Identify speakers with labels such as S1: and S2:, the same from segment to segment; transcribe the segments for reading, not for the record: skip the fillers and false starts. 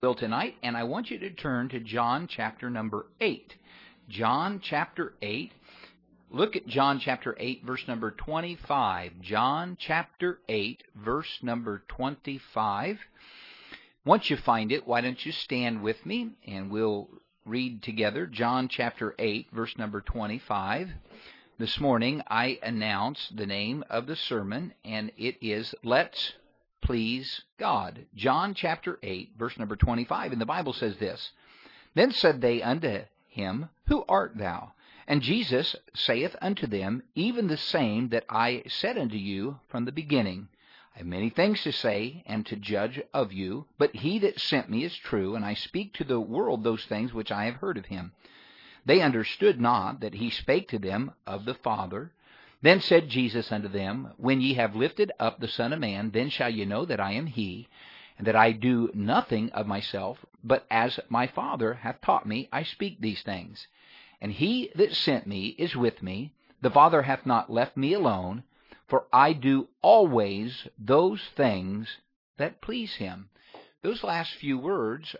S1: will tonight, and I want you to turn to John chapter number 8. John chapter 8. Look at John chapter 8, verse number 25. John chapter 8, verse number 25. Once you find it, why don't you stand with me, and we'll read together John chapter 8, verse number 25. This morning I announced the name of the sermon, and it is Let's Please God. John chapter 8, verse number 25, and the Bible says this, Then said they unto him, Who art thou? And Jesus saith unto them, Even the same that I said unto you from the beginning. I have many things to say and to judge of you, but he that sent me is true, and I speak to the world those things which I have heard of him. They understood not that he spake to them of the Father. Then said Jesus unto them, When ye have lifted up the Son of Man, then shall ye know that I am he, and that I do nothing of myself, but as my Father hath taught me, I speak these things. And he that sent me is with me. The Father hath not left me alone, for I do always those things that please him. Those last few words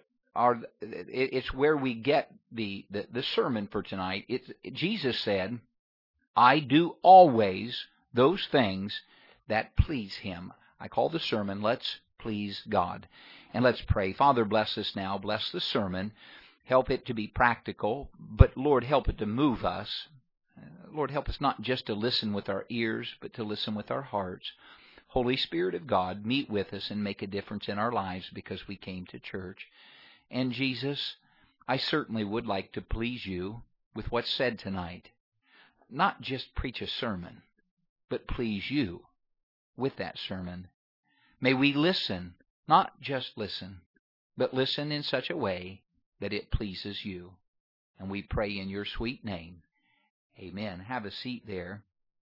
S1: it's where we get the sermon for tonight. Jesus said, I do always those things that please him. I call the sermon, Let's Please God. And let's pray. Father, bless us now. Bless the sermon. Help it to be practical, but Lord, help it to move us. Lord, help us not just to listen with our ears, but to listen with our hearts. Holy Spirit of God, meet with us and make a difference in our lives because we came to church. And Jesus, I certainly would like to please you with what's said tonight. Not just preach a sermon, but please you with that sermon. May we listen, not just listen, but listen in such a way that it pleases you. And we pray in your sweet name. Amen. Have a seat there.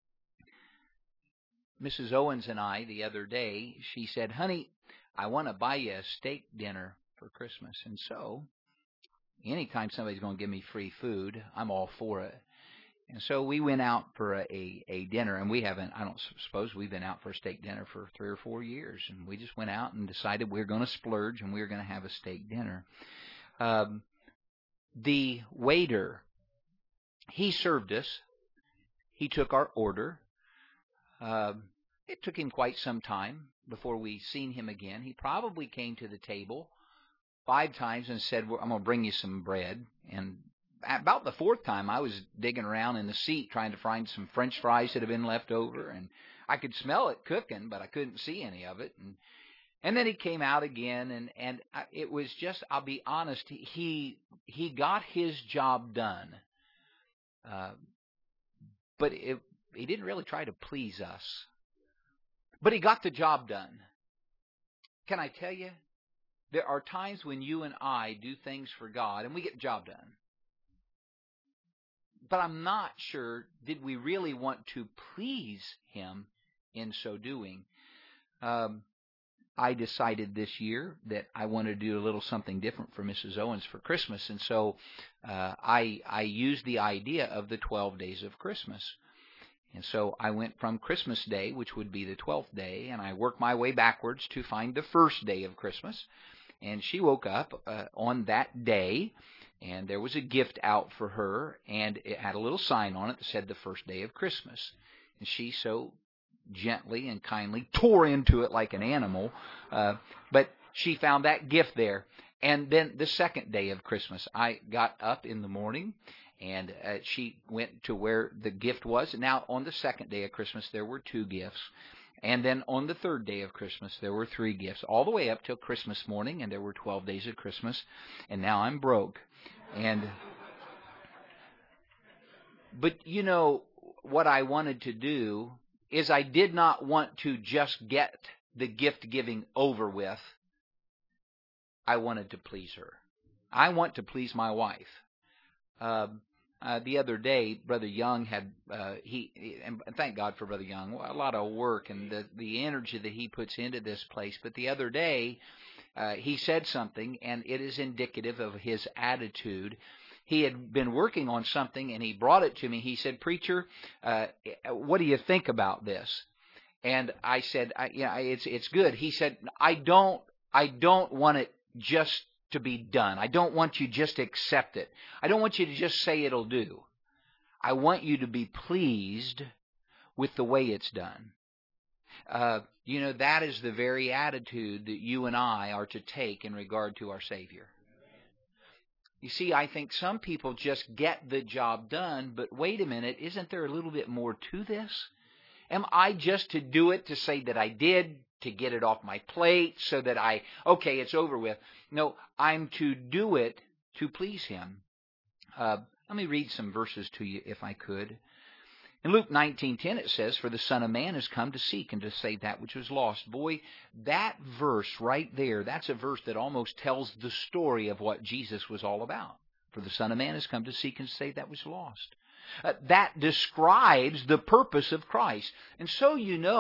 S1: Mrs. Owens and I, the other day, she said, Honey, I want to buy you a steak dinner for Christmas. And so, anytime somebody's going to give me free food, I'm all for it. And so we went out for a dinner, and I don't suppose we've been out for a steak dinner for 3 or 4 years. And we just went out and decided we were going to splurge and we were going to have a steak dinner. The waiter, he served us. He took our order. It took him quite some time before we seen him again. He probably came to the table 5 times and said, I'm going to bring you some bread. And about the 4th time, I was digging around in the seat trying to find some French fries that had been left over. And I could smell it cooking, but I couldn't see any of it. And then he came out again, and it was just, I'll be honest, he got his job done. But he didn't really try to please us. But he got the job done. Can I tell you, there are times when you and I do things for God, and we get the job done. But I'm not sure, did we really want to please him in so doing? I decided this year that I wanted to do a little something different for Mrs. Owens for Christmas. And so I used the idea of the 12 days of Christmas. And so I went from Christmas Day, which would be the 12th day, and I worked my way backwards to find the first day of Christmas. And she woke up on that day, and there was a gift out for her, and it had a little sign on it that said the first day of Christmas. And she so gently and kindly tore into it like an animal, but she found that gift there. And then the second day of Christmas, I got up in the morning, and she went to where the gift was. Now, on the second day of Christmas, there were 2 gifts. And then on the 3rd day of Christmas, there were 3 gifts, all the way up till Christmas morning, and there were 12 days of Christmas. And now I'm broke. But you know, what I wanted to do is I did not want to just get the gift giving over with. I wanted to please her. I want to please my wife. The other day, Brother Young had, and thank God for Brother Young, a lot of work and the energy that he puts into this place. But the other day, he said something, and it is indicative of his attitude. He had been working on something, and he brought it to me. He said, Preacher, what do you think about this? And I said, it's good. He said, I don't want it just to be done. I don't want you just to accept it. I don't want you to just say it'll do. I want you to be pleased with the way it's done. That is the very attitude that you and I are to take in regard to our Savior. You see, I think some people just get the job done, but wait a minute, isn't there a little bit more to this? Am I just to do it to say that I did, to get it off my plate, so that okay, it's over with? No, I'm to do it to please Him. Let me read some verses to you, if I could. In Luke 19:10 it says, "For the Son of Man has come to seek and to save that which was lost." Boy, that verse right there, that's a verse that almost tells the story of what Jesus was all about. For the Son of Man has come to seek and save that which was lost. That describes the purpose of Christ. And so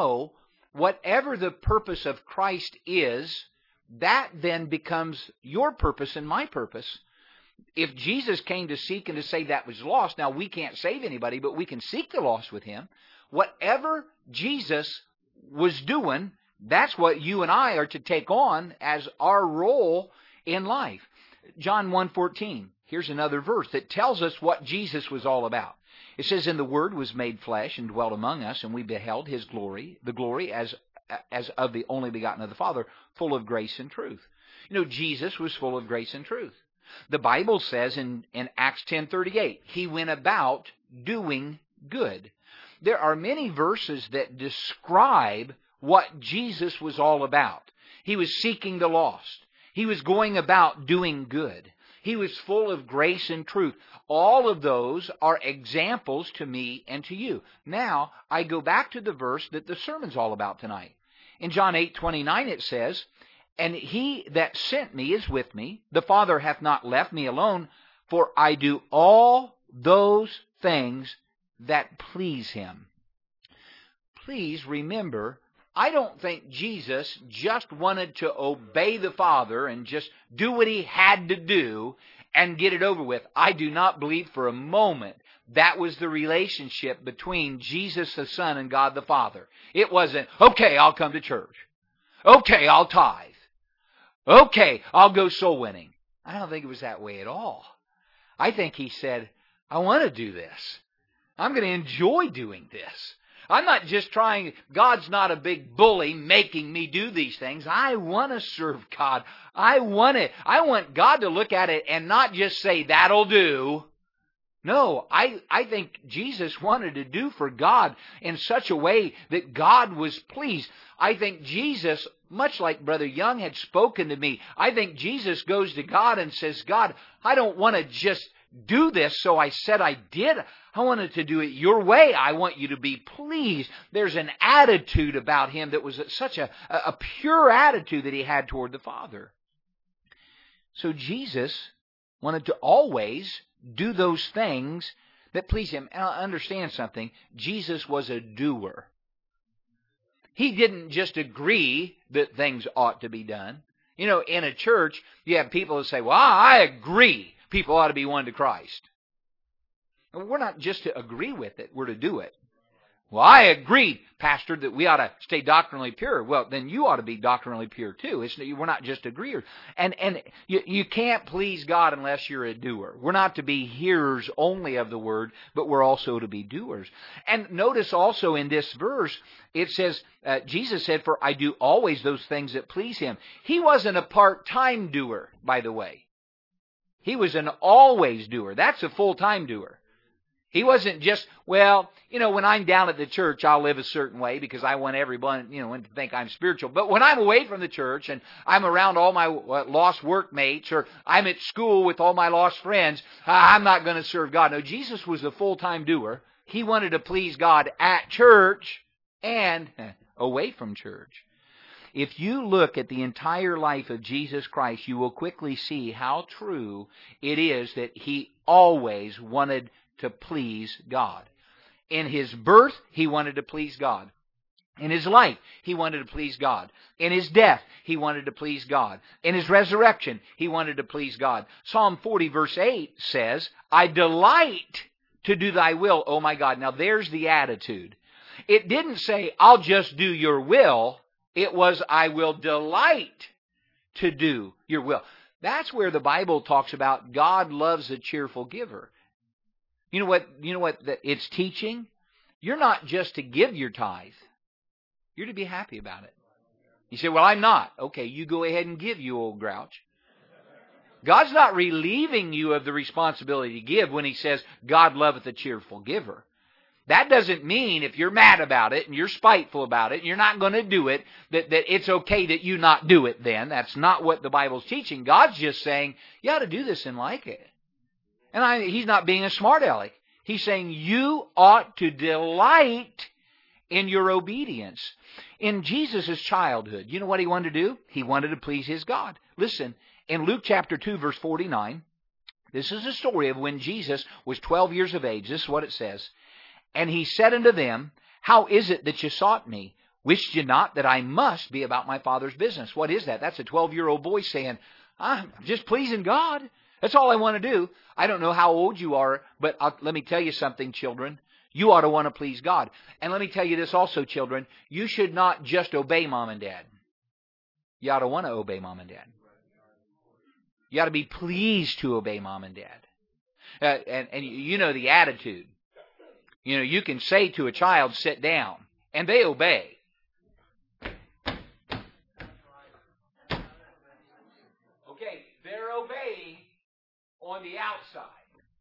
S1: whatever the purpose of Christ is, that then becomes your purpose and my purpose. If Jesus came to seek and to save that was lost, now we can't save anybody, but we can seek the lost with Him. Whatever Jesus was doing, that's what you and I are to take on as our role in life. John 1:14, here's another verse that tells us what Jesus was all about. It says, "And the Word was made flesh and dwelt among us, and we beheld His glory, the glory as of the only begotten of the Father, full of grace and truth." Jesus was full of grace and truth. The Bible says in Acts 10:38, He went about doing good. There are many verses that describe what Jesus was all about. He was seeking the lost. He was going about doing good. He was full of grace and truth. All of those are examples to me and to you. Now, I go back to the verse that the sermon's all about tonight. In John 8:29 it says, "And He that sent me is with me. The Father hath not left me alone, for I do all those things that please Him." Please remember, I don't think Jesus just wanted to obey the Father and just do what He had to do and get it over with. I do not believe for a moment that was the relationship between Jesus the Son and God the Father. It wasn't, okay, I'll come to church. Okay, I'll tithe. Okay, I'll go soul winning. I don't think it was that way at all. I think He said, I want to do this. I'm going to enjoy doing this. I'm not just trying, God's not a big bully making me do these things. I want to serve God. I want it. I want God to look at it and not just say, that'll do. No, I think Jesus wanted to do for God in such a way that God was pleased. I think Jesus, much like Brother Young had spoken to me, I think Jesus goes to God and says, God, I don't want to just do this, so I said I did. I wanted to do it your way. I want you to be pleased. There's an attitude about Him that was such a pure attitude that He had toward the Father. So Jesus wanted to always do those things that please Him. And understand something. Jesus was a doer. He didn't just agree that things ought to be done. In a church, you have people who say, well, I agree people ought to be won to Christ. And we're not just to agree with it, we're to do it. Well, I agree, Pastor, that we ought to stay doctrinally pure. Well, then you ought to be doctrinally pure too. We're not just agreeers. And you can't please God unless you're a doer. We're not to be hearers only of the word, but we're also to be doers. And notice also in this verse, it says, Jesus said, for I do always those things that please Him. He wasn't a part-time doer, by the way. He was an always doer. That's a full-time doer. He wasn't just, well, when I'm down at the church, I'll live a certain way because I want everyone, to think I'm spiritual. But when I'm away from the church and I'm around all my lost workmates or I'm at school with all my lost friends, I'm not going to serve God. No, Jesus was a full-time doer. He wanted to please God at church and away from church. If you look at the entire life of Jesus Christ, you will quickly see how true it is that He always wanted to please God. In His birth, He wanted to please God. In His life, He wanted to please God. In His death, He wanted to please God. In His resurrection, He wanted to please God. Psalm 40 verse 8 says, I delight to do Thy will, O my God. Now there's the attitude. It didn't say, I'll just do your will. It was, I will delight to do your will. That's where the Bible talks about God loves a cheerful giver. You know what it's teaching? You're not just to give your tithe. You're to be happy about it. You say, well, I'm not. Okay, you go ahead and give, you old grouch. God's not relieving you of the responsibility to give when He says, God loveth a cheerful giver. That doesn't mean if you're mad about it and you're spiteful about it and you're not going to do it, that it's okay that you not do it then. That's not what the Bible's teaching. God's just saying, you ought to do this and like it. And He's not being a smart aleck. He's saying you ought to delight in your obedience. In Jesus' childhood, you know what He wanted to do? He wanted to please His God. Listen, in Luke chapter 2, verse 49, this is a story of when Jesus was 12 years of age. This is what it says. And He said unto them, how is it that you sought me? Wist ye not that I must be about my Father's business? What is that? That's a 12-year-old boy saying, I'm just pleasing God. That's all I want to do. I don't know how old you are, but let me tell you something, children. You ought to want to please God. And let me tell you this also, children. You should not just obey Mom and Dad. You ought to want to obey Mom and Dad. You ought to be pleased to obey Mom and Dad. And you know the attitude. You know, you can say to a child, sit down, and they obey. Okay, they're obeying on the outside.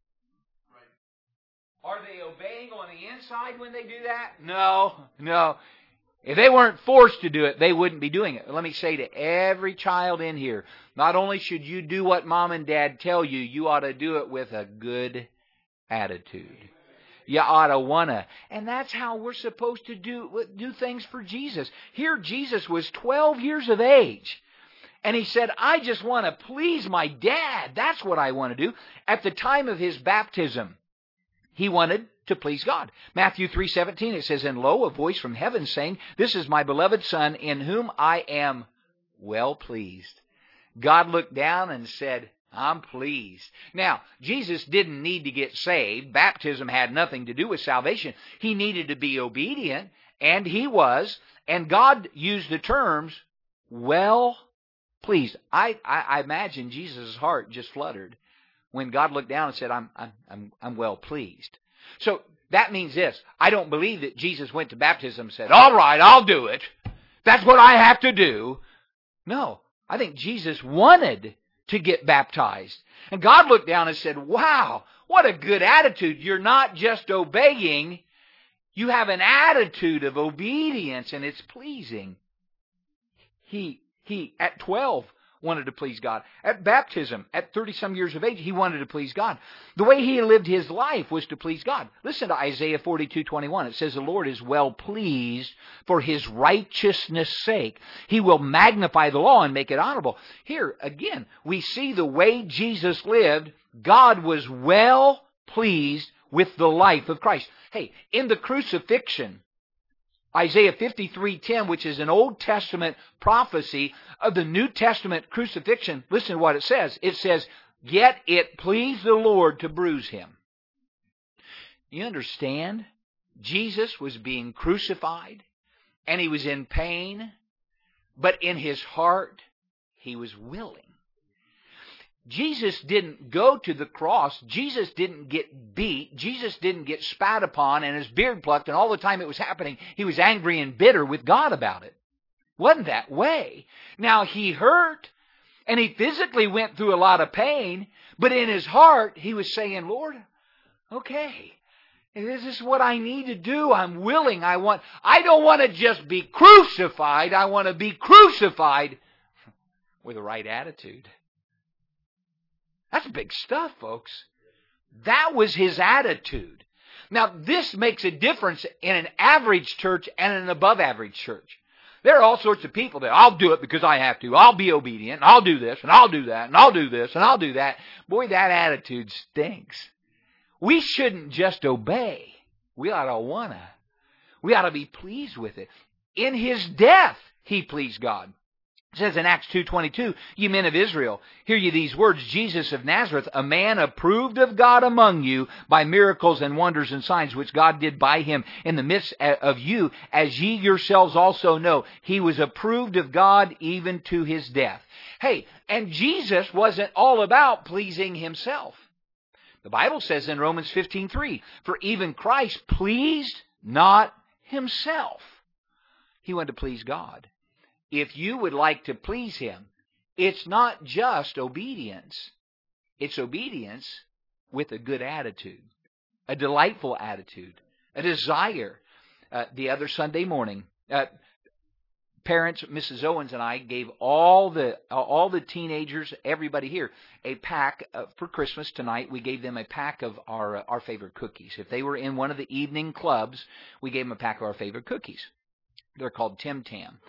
S1: Are they obeying on the inside when they do that? No. If they weren't forced to do it, they wouldn't be doing it. Let me say to every child in here, not only should you do what Mom and Dad tell you, you ought to do it with a good attitude. You ought to want to. And that's how we're supposed to do things for Jesus. Here Jesus was 12 years of age. And He said, I just want to please my dad. That's what I want to do. At the time of His baptism, He wanted to please God. Matthew 3:17, it says, and lo, a voice from heaven saying, this is my beloved Son, in whom I am well pleased. God looked down and said, I'm pleased. Now, Jesus didn't need to get saved. Baptism had nothing to do with salvation. He needed to be obedient, and He was. And God used the terms, well pleased. I imagine Jesus' heart just fluttered when God looked down and said, I'm well pleased. So that means this. I don't believe that Jesus went to baptism and said, all right, I'll do it. That's what I have to do. No, I think Jesus wanted to get baptized. And God looked down and said, wow, what a good attitude. You're not just obeying. You have an attitude of obedience, and it's pleasing. He at 12, wanted to please God. At baptism, at 30-some years of age, He wanted to please God. The way He lived His life was to please God. Listen to Isaiah 42:21. It says, the Lord is well pleased for His righteousness' sake. He will magnify the law and make it honorable. Here, again, we see the way Jesus lived. God was well pleased with the life of Christ. Hey, in the crucifixion, Isaiah 53:10, which is an Old Testament prophecy of the New Testament crucifixion, listen to what it says. It says, yet it pleased the Lord to bruise Him. You understand? Jesus was being crucified, and He was in pain, but in His heart, He was willing. Jesus didn't go to the cross. Jesus didn't get beat. Jesus didn't get spat upon and his beard plucked, and all the time it was happening, He was angry and bitter with God about it. Wasn't that way. Now, He hurt, and He physically went through a lot of pain, but in His heart, He was saying, Lord, okay, this is what I need to do. I'm willing. I don't want to just be crucified. I want to be crucified with the right attitude. That's big stuff, folks. That was His attitude. Now, this makes a difference in an average church and an above-average church. There are all sorts of people that, I'll do it because I have to. I'll be obedient, and I'll do this, and I'll do that, and I'll do this, and I'll do that. Boy, that attitude stinks. We shouldn't just obey. We ought to want to. We ought to be pleased with it. In His death, He pleased God. It says in Acts 2:22, "Ye men of Israel, hear ye these words, Jesus of Nazareth, a man approved of God among you by miracles and wonders and signs, which God did by him in the midst of you, as ye yourselves also know. He was approved of God even to his death." Hey, and Jesus wasn't all about pleasing himself. The Bible says in Romans 15:3, "For even Christ pleased not himself." He wanted to please God. If you would like to please him, it's not just obedience. It's obedience with a good attitude, a delightful attitude, a desire. The other Sunday morning, parents, Mrs. Owens and I gave all the teenagers, everybody here, a pack for Christmas tonight. We gave them a pack of our favorite cookies. If they were in one of the evening clubs, we gave them a pack of our favorite cookies. They're called Tim Tam.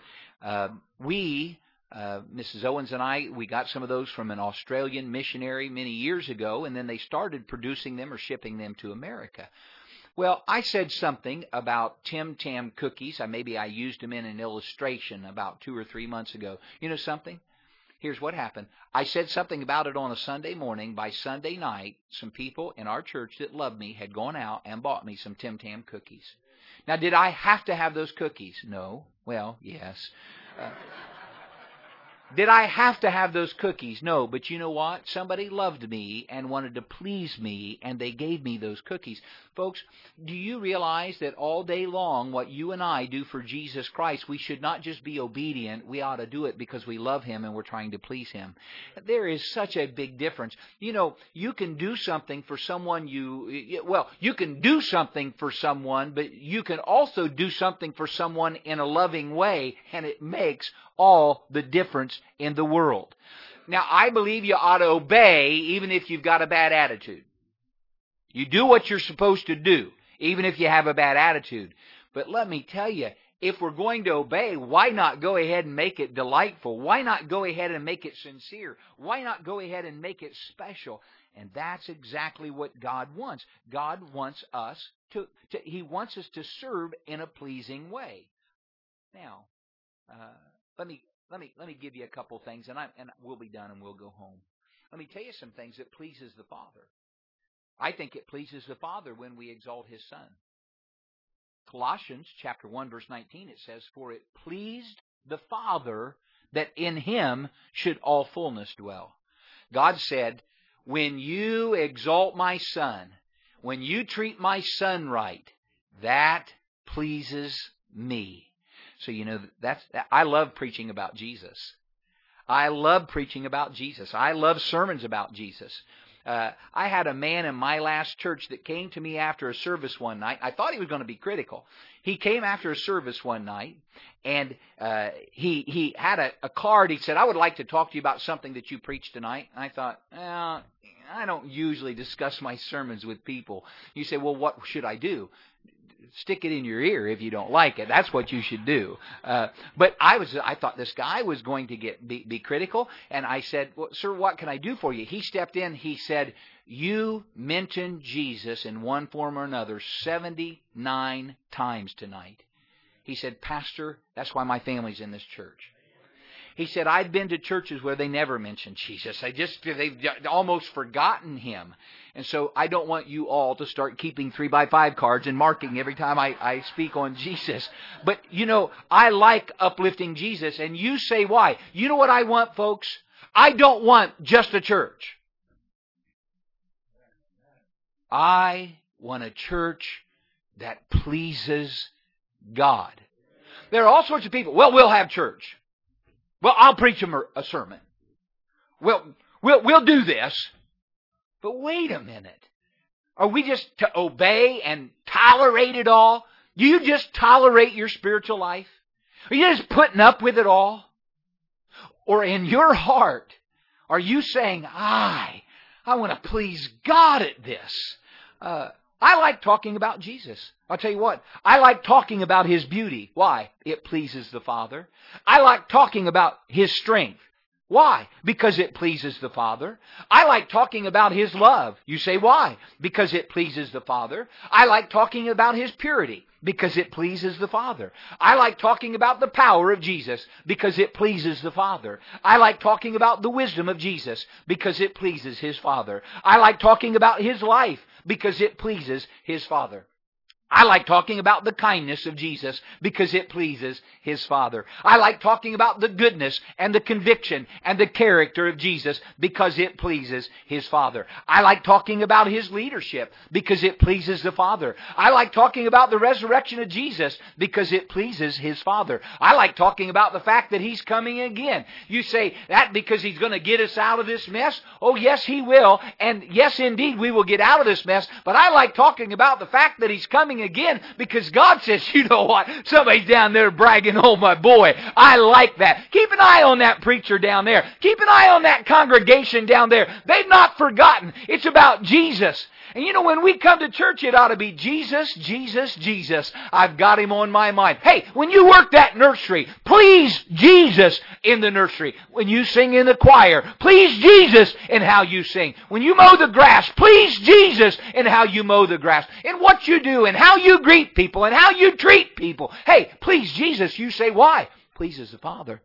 S1: Mrs. Owens and I, we got some of those from an Australian missionary many years ago, and then they started producing them or shipping them to America. Well, I said something about Tim Tam cookies. Maybe I used them in an illustration about 2 or 3 months ago. You know something? Here's what happened. I said something about it on a Sunday morning. By Sunday night, some people in our church that loved me had gone out and bought me some Tim Tam cookies. Now, did I have to have those cookies? No. Well, yes. Did I have to have those cookies? No, but you know what? Somebody loved me and wanted to please me, and they gave me those cookies. Folks, do you realize that all day long what you and I do for Jesus Christ, we should not just be obedient, we ought to do it because we love him and we're trying to please him. There is such a big difference. You know, you can do something for someone you can do something for someone, but you can also do something for someone in a loving way, and it makes all the difference in the world. Now, I believe you ought to obey even if you've got a bad attitude. You do what you're supposed to do, even if you have a bad attitude. But let me tell you, if we're going to obey, why not go ahead and make it delightful? Why not go ahead and make it sincere? Why not go ahead and make it special? And that's exactly what God wants. God wants us He wants us to serve in a pleasing way. Now, let me give you a couple things, and we'll be done and we'll go home. Let me tell you some things that pleases the Father. I think it pleases the Father when we exalt his Son. Colossians chapter 1 verse 19, it says, "For it pleased the Father that in him should all fullness dwell." God said, when you exalt my Son, when you treat my Son right, that pleases me. So you know, I love preaching about Jesus. I love preaching about Jesus. I love sermons about Jesus. I had a man in my last church that came to me after a service one night. I thought he was going to be critical. He came after a service one night, and he had a card. He said, "I would like to talk to you about something that you preached tonight." And I thought, I don't usually discuss my sermons with people. You say, "Well, what should I do?" Stick it in your ear if you don't like it. That's what you should do. But I thought this guy was going to be critical, and I said, "Well, sir, what can I do for you?" He stepped in. He said, "You mentioned Jesus in one form or another 79 times tonight." He said, "Pastor, that's why my family's in this church." He said, "I've been to churches where they never mention Jesus. They've almost forgotten him. And so I don't want you all to start keeping 3x5 cards and marking every time I speak on Jesus. But, you know, I like uplifting Jesus. And you say why? You know what I want, folks? I don't want just a church. I want a church that pleases God. There are all sorts of people. Well, we'll have church. Well, I'll preach them a sermon. We'll do this. But wait a minute. Are we just to obey and tolerate it all? Do you just tolerate your spiritual life? Are you just putting up with it all? Or in your heart, are you saying, I want to please God at this? I like talking about Jesus. I'll tell you what, I like talking about his beauty. Why? It pleases the Father. I like talking about his strength. Why? Because it pleases the Father. I like talking about His love. You say, why? Because it pleases the Father. I like talking about His purity. Because it pleases the Father. I like talking about the power of Jesus. Because it pleases the Father. I like talking about the wisdom of Jesus. Because it pleases His Father. I like talking about His life. Because it pleases His Father. I like talking about the kindness of Jesus because it pleases His Father. I like talking about the goodness and the conviction and the character of Jesus because it pleases His Father. I like talking about His leadership because it pleases the Father. I like talking about the resurrection of Jesus because it pleases His Father. I like talking about the fact that He's coming again. You say, that because He's going to get us out of this mess? Oh, yes, He will. And yes, indeed, we will get out of this mess. But I like talking about the fact that He's coming again because God says, you know what, somebody's down there bragging, oh my boy, I like that. Keep an eye on that preacher down there. Keep an eye on that congregation down there. They've not forgotten. It's about Jesus. And you know, when we come to church, it ought to be Jesus, Jesus, Jesus. I've got Him on my mind. Hey, when you work that nursery, please Jesus in the nursery. When you sing in the choir, please Jesus in how you sing. When you mow the grass, please Jesus in how you mow the grass. In what you do and how you greet people and how you treat people. Hey, please Jesus. You say, why? Pleases the Father.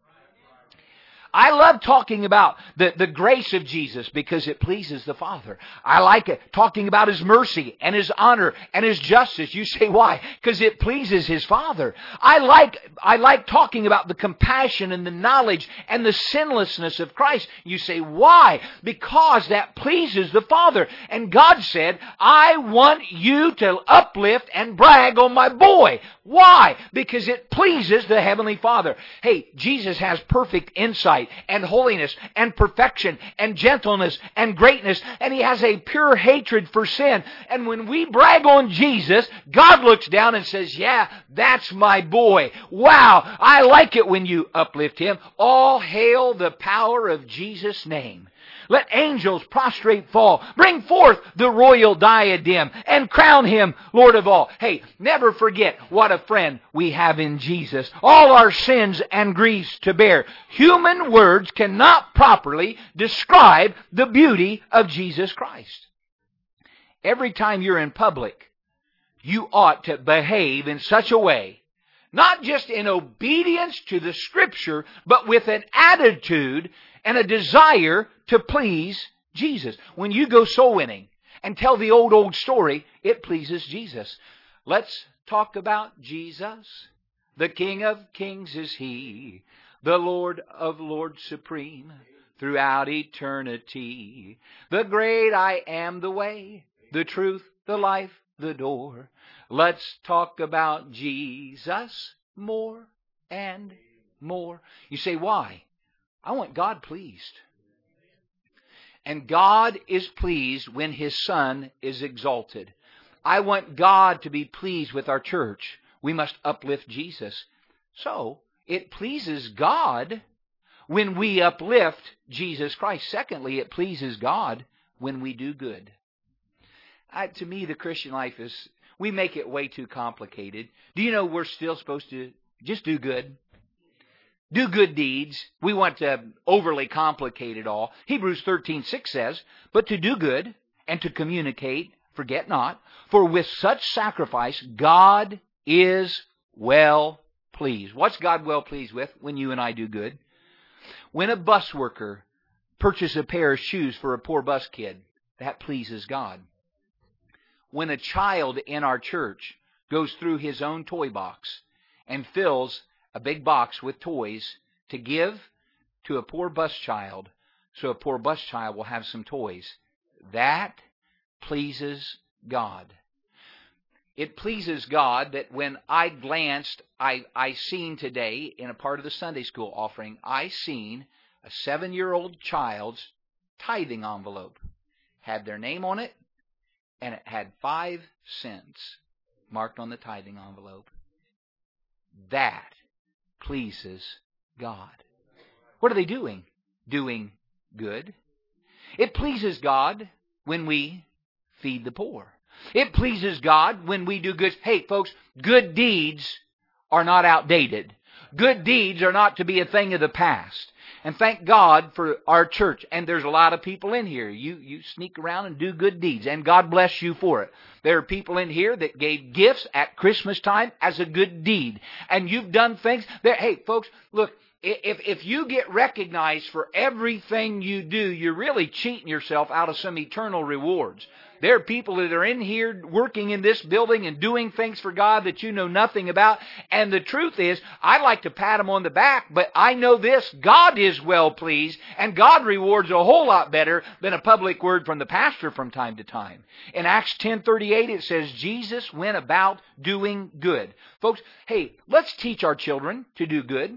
S1: I love talking about the grace of Jesus because it pleases the Father. I like it talking about His mercy and His honor and His justice. You say, why? Because it pleases His Father. I like talking about the compassion and the knowledge and the sinlessness of Christ. You say, why? Because that pleases the Father. And God said, I want you to uplift and brag on my boy. Why? Because it pleases the Heavenly Father. Hey, Jesus has perfect insight and holiness and perfection and gentleness and greatness, and He has a pure hatred for sin. And when we brag on Jesus, God looks down and says, yeah, that's my boy. Wow, I like it when you uplift him. All hail the power of Jesus' name. Let angels prostrate fall. Bring forth the royal diadem and crown Him Lord of all. Hey, never forget what a friend we have in Jesus. All our sins and griefs to bear. Human words cannot properly describe the beauty of Jesus Christ. Every time you're in public, you ought to behave in such a way, not just in obedience to the Scripture, but with an attitude and a desire to please Jesus. When you go soul winning and tell the old story, it pleases Jesus. Let's talk about Jesus. The King of Kings is He, the Lord of Lords supreme throughout eternity. The great I am, the way, the truth, the life, the door. Let's talk about Jesus more and more. You say, why? I want God pleased. And God is pleased when His Son is exalted. I want God to be pleased with our church. We must uplift Jesus. So, it pleases God when we uplift Jesus Christ. Secondly, it pleases God when we do good. To me, the Christian life is, we make it way too complicated. Do you know we're still supposed to just do good? Do good deeds. We want to overly complicate it all. Hebrews 13:6 says, but to do good and to communicate, forget not, for with such sacrifice God is well pleased. What's God well pleased with when you and I do good? When a bus worker purchases a pair of shoes for a poor bus kid, that pleases God. When a child in our church goes through his own toy box and fills a big box with toys to give to a poor bus child, so a poor bus child will have some toys, that pleases God. It pleases God that when I glanced, I seen today in a part of the Sunday school offering, I seen a 7-year-old child's tithing envelope. Had their name on it, and it had 5 cents marked on the tithing envelope. That pleases God. What are they doing? Doing good. It pleases God when we feed the poor. It pleases God when we do good. Hey, folks, good deeds are not outdated. Good deeds are not to be a thing of the past. And thank God for our church. And there's a lot of people in here. You sneak around and do good deeds, and God bless you for it. There are people in here that gave gifts at Christmas time as a good deed. And you've done things that, hey, folks, look, if you get recognized for everything you do, you're really cheating yourself out of some eternal rewards. There are people that are in here working in this building and doing things for God that you know nothing about. And the truth is, I like to pat them on the back, but I know this, God is well pleased, and God rewards a whole lot better than a public word from the pastor from time to time. In Acts 10:38, it says, Jesus went about doing good. Folks, hey, let's teach our children to do good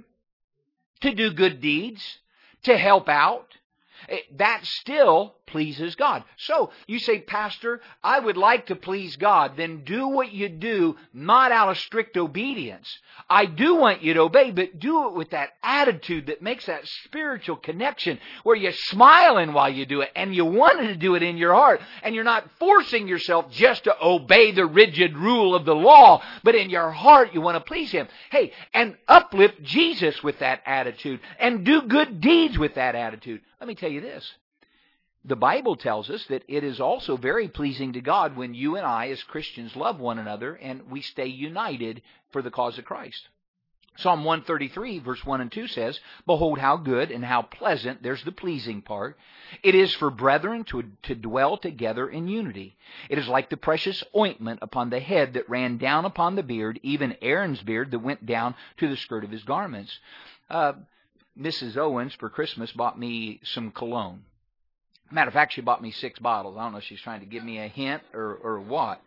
S1: deeds, to help out. That still pleases God. So, you say, Pastor, I would like to please God. Then do what you do, not out of strict obedience. I do want you to obey, but do it with that attitude that makes that spiritual connection where you're smiling while you do it, and you wanted to do it in your heart, and you're not forcing yourself just to obey the rigid rule of the law, but in your heart you want to please Him. Hey, and uplift Jesus with that attitude, and do good deeds with that attitude. Let me tell you this. The Bible tells us that it is also very pleasing to God when you and I as Christians love one another and we stay united for the cause of Christ. Psalm 133 verse 1 and 2 says, Behold how good and how pleasant, there's the pleasing part, it is for brethren to dwell together in unity. It is like the precious ointment upon the head that ran down upon the beard, even Aaron's beard that went down to the skirt of his garments. Mrs. Owens for Christmas bought me some cologne. Matter of fact, she bought me 6 bottles. I don't know if she's trying to give me a hint or what.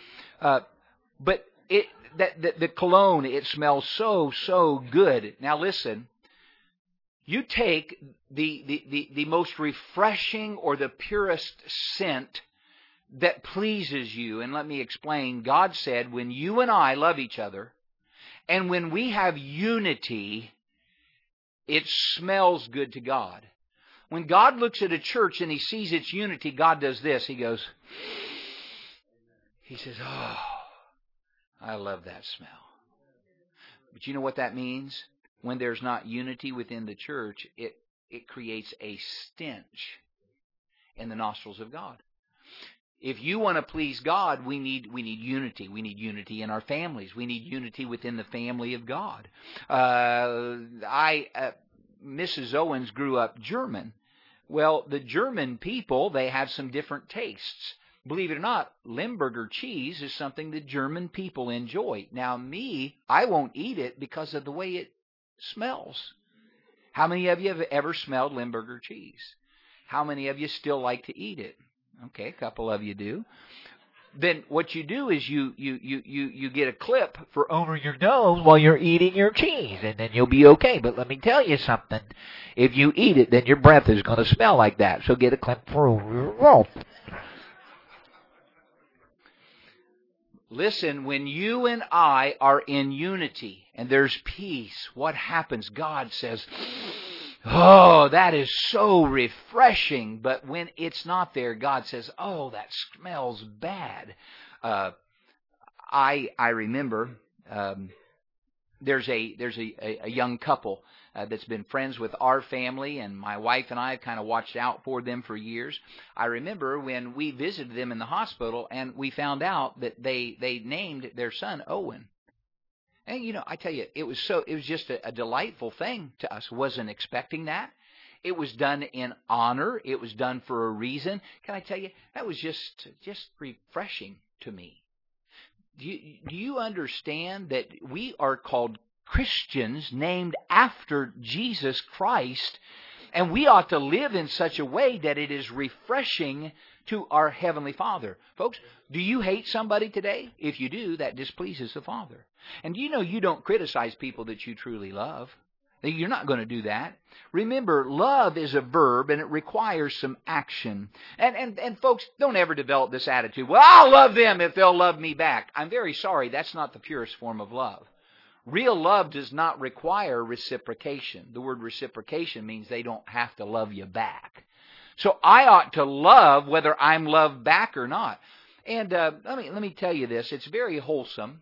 S1: But the cologne, it smells so good. Now listen, you take the most refreshing or the purest scent that pleases you. And let me explain. God said when you and I love each other and when we have unity, it smells good to God. When God looks at a church and He sees its unity, God does this. He says, oh, I love that smell. But you know what that means? When there's not unity within the church, it creates a stench in the nostrils of God. If you want to please God, we need unity. We need unity in our families. We need unity within the family of God. Mrs. Owens grew up German. Well, the German people, they have some different tastes. Believe it or not, Limburger cheese is something the German people enjoy. Now, I won't eat it because of the way it smells. How many of you have ever smelled Limburger cheese? How many of you still like to eat it? Okay, a couple of you do. Then what you do is you get a clip for over your nose while you're eating your cheese, and then you'll be okay. But let me tell you something. If you eat it, then your breath is going to smell like that. So get a clip for over your mouth. Listen, when you and I are in unity and there's peace, what happens? God says, oh, that is so refreshing. But when it's not there, God says, oh, that smells bad. I remember there's a young couple that's been friends with our family, and my wife and I have kind of watched out for them for years. I remember when we visited them in the hospital, and we found out that they named their son Owen. And, you know, I tell you, it was just a delightful thing to us. Wasn't expecting that. It was done in honor. It was done for a reason. Can I tell you, that was just refreshing to me. Do you understand that we are called Christians named after Jesus Christ, and we ought to live in such a way that it is refreshing to our Heavenly Father? Folks, do you hate somebody today? If you do, that displeases the Father. And you know you don't criticize people that you truly love. You're not going to do that. Remember, love is a verb, and it requires some action. And folks, don't ever develop this attitude, well, I'll love them if they'll love me back. I'm very sorry, that's not the purest form of love. Real love does not require reciprocation. The word reciprocation means they don't have to love you back. So I ought to love whether I'm loved back or not. And let me tell you this. It's very wholesome.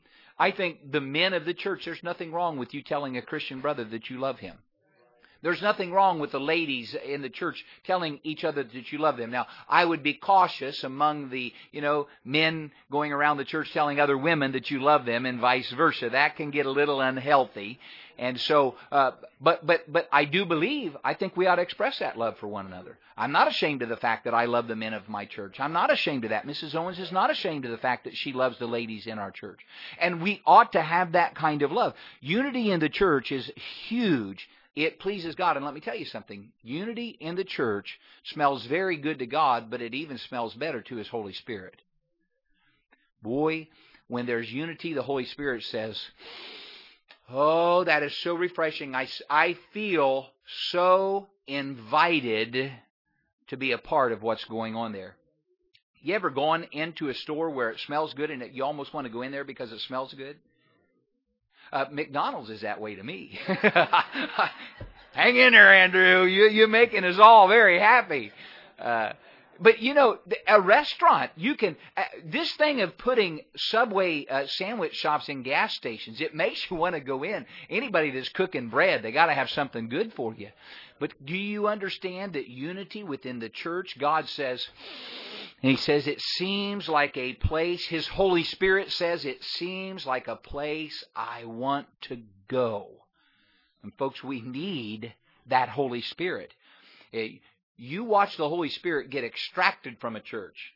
S1: I think the men of the church, there's nothing wrong with you telling a Christian brother that you love him. There's nothing wrong with the ladies in the church telling each other that you love them. Now, I would be cautious among the, men going around the church telling other women that you love them and vice versa. That can get a little unhealthy. And so, but I do believe, I think we ought to express that love for one another. I'm not ashamed of the fact that I love the men of my church. I'm not ashamed of that. Mrs. Owens is not ashamed of the fact that she loves the ladies in our church. And we ought to have that kind of love. Unity in the church is huge. It pleases God. And let me tell you something. Unity in the church smells very good to God, but it even smells better to His Holy Spirit. Boy, when there's unity, the Holy Spirit says, oh, that is so refreshing. I feel so invited to be a part of what's going on there. You ever gone into a store where it smells good and you almost want to go in there because it smells good? McDonald's is that way to me. Hang in there, Andrew. You're making us all very happy. But a restaurant, you can, this thing of putting Subway sandwich shops in gas stations, it makes you want to go in. Anybody that's cooking bread, they got to have something good for you. But do you understand that unity within the church, God says, and He says it seems like a place, His Holy Spirit says it seems like a place I want to go. And folks, we need that Holy Spirit. You watch the Holy Spirit get extracted from a church.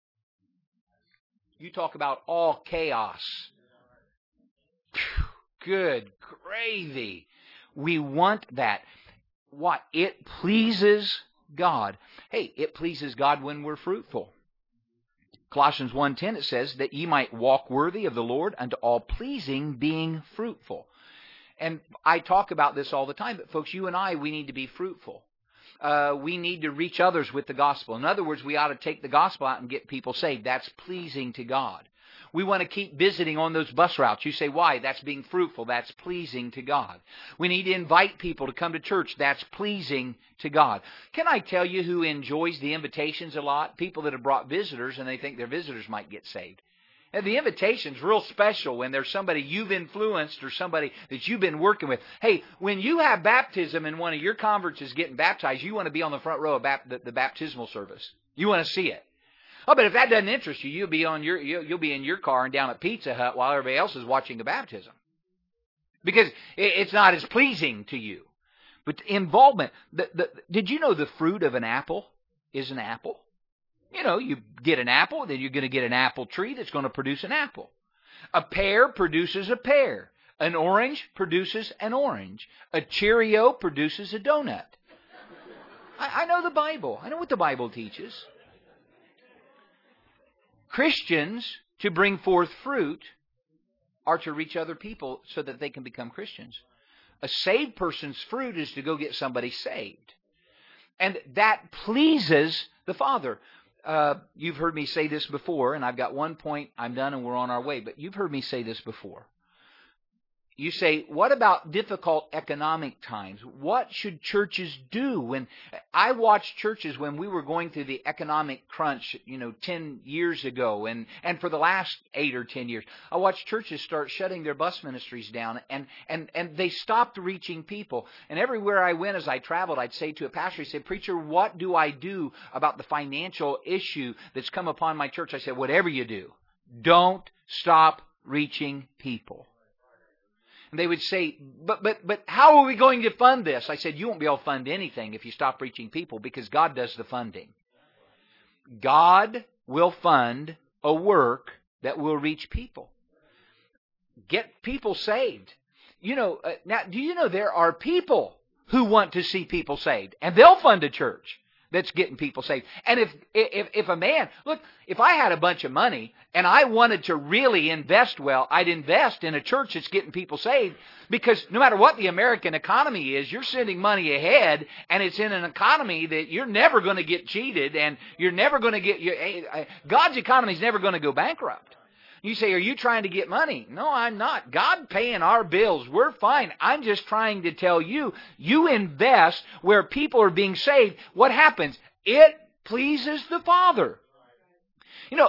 S1: You talk about all chaos. Good gravy. We want that. What? It pleases God. Hey, it pleases God when we're fruitful. Colossians 1:10, it says that ye might walk worthy of the Lord unto all pleasing, being fruitful. And I talk about this all the time, but folks, you and I, we need to be fruitful. We need to reach others with the gospel. In other words, we ought to take the gospel out and get people saved. That's pleasing to God. We want to keep visiting on those bus routes. You say, why? That's being fruitful. That's pleasing to God. We need to invite people to come to church. That's pleasing to God. Can I tell you who enjoys the invitations a lot? People that have brought visitors and they think their visitors might get saved. And the invitation's real special when there's somebody you've influenced or somebody that you've been working with. Hey, when you have baptism and one of your converts is getting baptized, you want to be on the front row of the baptismal service. You want to see it. Oh, but if that doesn't interest you, you'll be in your car and down at Pizza Hut while everybody else is watching the baptism. Because it's not as pleasing to you. But involvement, did you know the fruit of an apple is an apple? You get an apple, then you're going to get an apple tree that's going to produce an apple. A pear produces a pear. An orange produces an orange. A Cheerio produces a donut. I know the Bible. I know what the Bible teaches. Christians, to bring forth fruit, are to reach other people so that they can become Christians. A saved person's fruit is to go get somebody saved. And that pleases the Father. You've heard me say this before, and I've got one point, I'm done and we're on our way, but you've heard me say this before. You say, what about difficult economic times? What should churches do? When I watched churches when we were going through the economic crunch, 10 years ago, and for the last 8 or 10 years, I watched churches start shutting their bus ministries down, and they stopped reaching people. And everywhere I went as I traveled, I'd say to a pastor, he'd say, preacher, what do I do about the financial issue that's come upon my church? I said, whatever you do, don't stop reaching people. And they would say, but how are we going to fund this? I said, you won't be able to fund anything if you stop reaching people because God does the funding. God will fund a work that will reach people. Get people saved. Now, do you know there are people who want to see people saved? And they'll fund a church that's getting people saved. And if a man, look, if I had a bunch of money and I wanted to really invest well, I'd invest in a church that's getting people saved, because no matter what the American economy is, you're sending money ahead, and it's in an economy that you're never going to get cheated, and you're never going to get, God's economy is never going to go bankrupt. You say, are you trying to get money? No, I'm not. God paying our bills. We're fine. I'm just trying to tell you, you invest where people are being saved. What happens? It pleases the Father.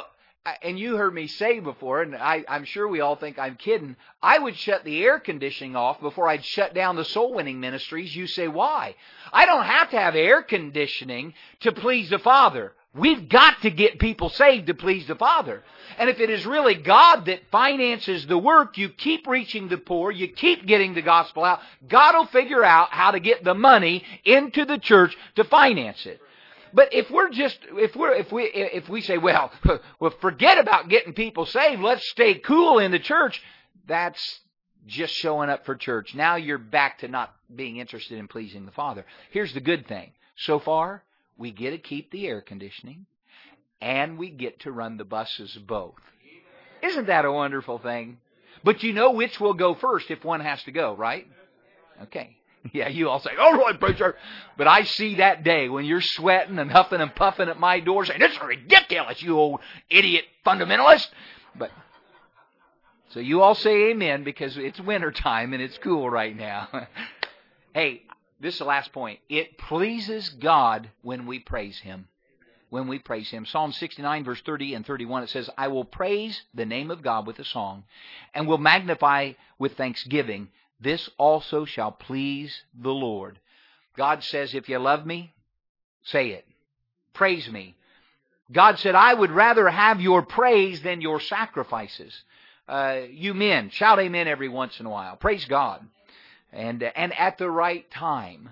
S1: and you heard me say before, and I'm sure we all think I'm kidding, I would shut the air conditioning off before I'd shut down the soul winning ministries. You say, why? I don't have to have air conditioning to please the Father. We've got to get people saved to please the Father. And if it is really God that finances the work, you keep reaching the poor, you keep getting the gospel out, God will figure out how to get the money into the church to finance it. But if we say, well, forget about getting people saved, let's stay cool in the church, that's just showing up for church. Now you're back to not being interested in pleasing the Father. Here's the good thing. So far, we get to keep the air conditioning, and we get to run the buses both. Isn't that a wonderful thing? But you know which will go first if one has to go, right? Okay. Yeah, you all say, all right, preacher. But I see that day when you're sweating and huffing and puffing at my door saying, this is ridiculous, you old idiot fundamentalist. But so you all say amen because it's wintertime and it's cool right now. Hey, this is the last point. It pleases God when we praise Him. When we praise Him. Psalm 69, verse 30 and 31, it says, I will praise the name of God with a song, and will magnify with thanksgiving. This also shall please the Lord. God says, if you love me, say it. Praise me. God said, I would rather have your praise than your sacrifices. You men, shout amen every once in a while. Praise God. And at the right time.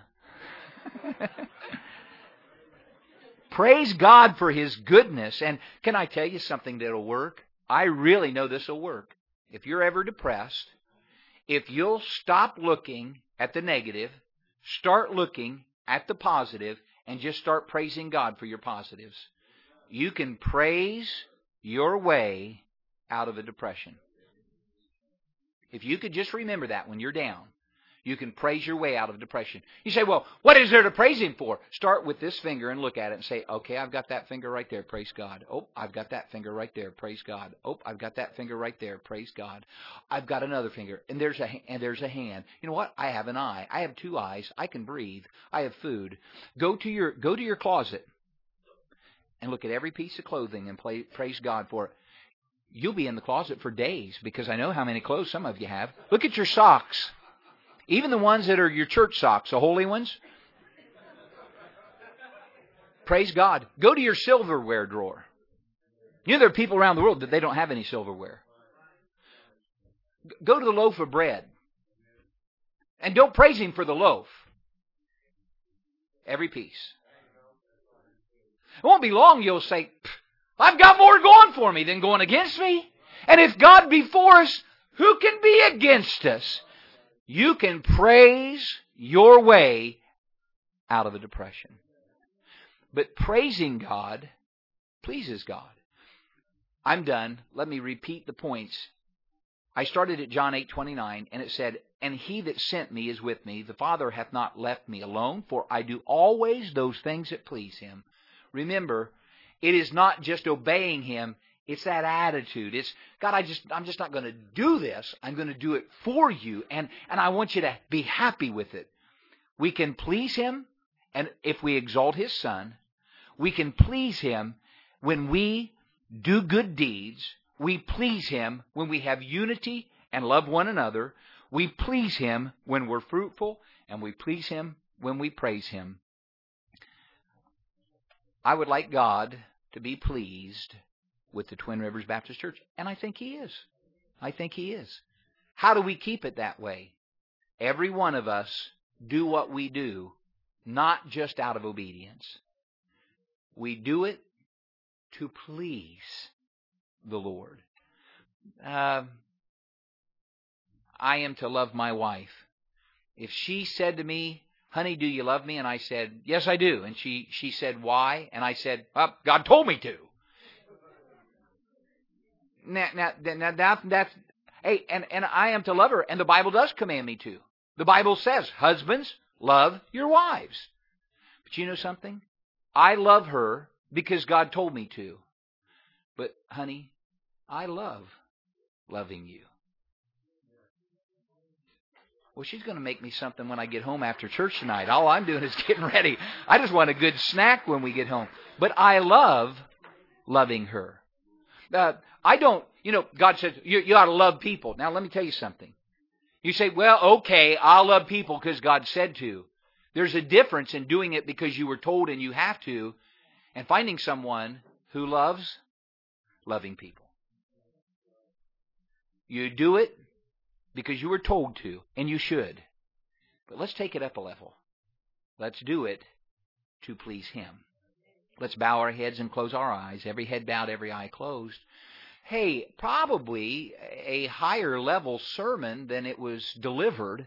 S1: Praise God for His goodness. And can I tell you something that'll work? I really know this will work. If you're ever depressed, if you'll stop looking at the negative, start looking at the positive, and just start praising God for your positives, you can praise your way out of a depression. If you could just remember that when you're down, you can praise your way out of depression. You say, well, what is there to praise Him for? Start with this finger and look at it and say, okay, I've got that finger right there, praise God. Oh, I've got that finger right there, praise God. Oh, I've got that finger right there, praise God. I've got another finger, and there's a hand. You know what? I have an eye. I have two eyes. I can breathe. I have food. Go to your closet and look at every piece of clothing and praise God for it. You'll be in the closet for days because I know how many clothes some of you have. Look at your socks. Even the ones that are your church socks, the holy ones. Praise God. Go to your silverware drawer. You know there are people around the world that they don't have any silverware. Go to the loaf of bread. And don't praise Him for the loaf. Every piece. It won't be long you'll say, I've got more going for me than going against me. And if God be for us, who can be against us? You can praise your way out of a depression. But praising God pleases God. I'm done. Let me repeat the points. I started at John 8:29, and it said, and He that sent me is with me. The Father hath not left me alone, for I do always those things that please Him. Remember, it is not just obeying Him. It's that attitude. It's, God, I'm just not going to do this. I'm going to do it for you. And I want you to be happy with it. We can please Him, and if we exalt His Son, we can please Him when we do good deeds. We please Him when we have unity and love one another. We please Him when we're fruitful, and we please Him when we praise Him. I would like God to be pleased with the Twin Rivers Baptist Church, and I think He is. I think He is. How do we keep it that way? Every one of us do what we do, not just out of obedience. We do it to please the Lord. I am to love my wife. If she said to me, honey, do you love me? And I said, yes, I do. And she said, why? And I said, well, God told me to. Now that's, hey, and I am to love her, and the Bible does command me to. The Bible says, husbands, love your wives. But you know something? I love her because God told me to. But, honey, I love loving you. Well, she's going to make me something when I get home after church tonight. All I'm doing is getting ready. I just want a good snack when we get home. But I love loving her. I don't, God says you ought to love people. Now, let me tell you something. You say, well, okay, I'll love people because God said to. There's a difference in doing it because you were told and you have to, and finding someone who loves loving people. You do it because you were told to, and you should. But let's take it up a level. Let's do it to please Him. Let's bow our heads and close our eyes. Every head bowed, every eye closed. Hey, probably a higher level sermon than it was delivered.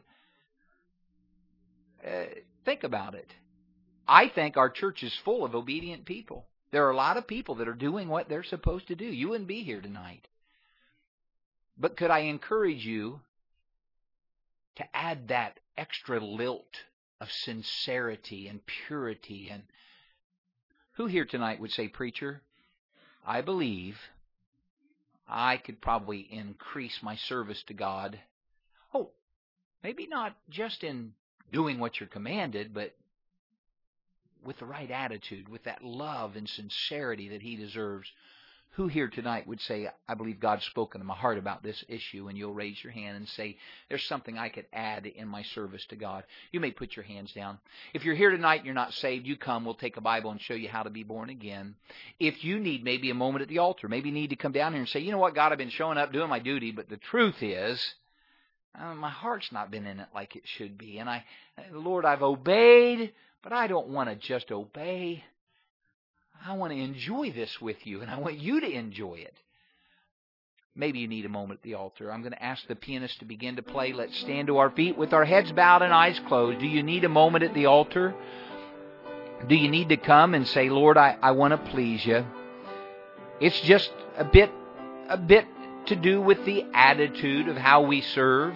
S1: Think about it. I think our church is full of obedient people. There are a lot of people that are doing what they're supposed to do. You wouldn't be here tonight. But could I encourage you to add that extra lilt of sincerity and purity? And who here tonight would say, preacher, I believe I could probably increase my service to God. Oh, maybe not just in doing what you're commanded, but with the right attitude, with that love and sincerity that He deserves. Who here tonight would say, I believe God's spoken to my heart about this issue, and you'll raise your hand and say, there's something I could add in my service to God. You may put your hands down. If you're here tonight and you're not saved, you come. We'll take a Bible and show you how to be born again. If you need maybe a moment at the altar, maybe you need to come down here and say, you know what, God, I've been showing up, doing my duty, but the truth is, my heart's not been in it like it should be. And Lord, I've obeyed, but I don't want to just obey. I want to enjoy this with you, and I want you to enjoy it. Maybe you need a moment at the altar. I'm going to ask the pianist to begin to play. Let's stand to our feet with our heads bowed and eyes closed. Do you need a moment at the altar? Do you need to come and say, Lord, I want to please you? It's just a bit to do with the attitude of how we serve.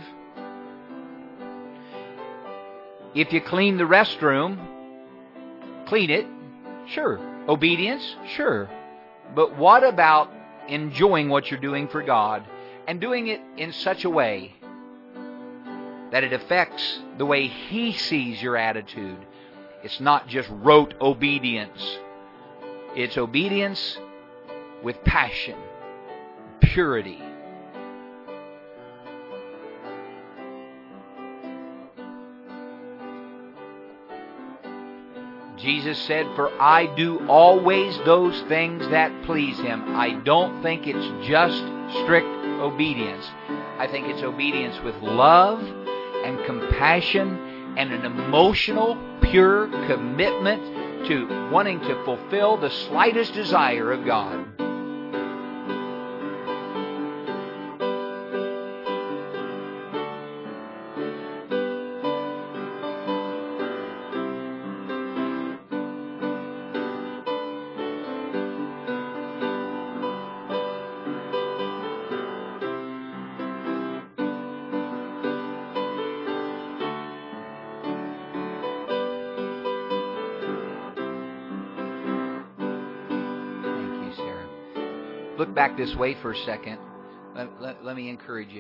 S1: If you clean the restroom, clean it, sure. Obedience, sure. But what about enjoying what you're doing for God and doing it in such a way that it affects the way He sees your attitude? It's not just rote obedience. It's obedience with passion, purity. Jesus said, for I do always those things that please Him. I don't think it's just strict obedience. I think it's obedience with love and compassion and an emotional, pure commitment to wanting to fulfill the slightest desire of God. Look back this way for a second. Let me encourage you.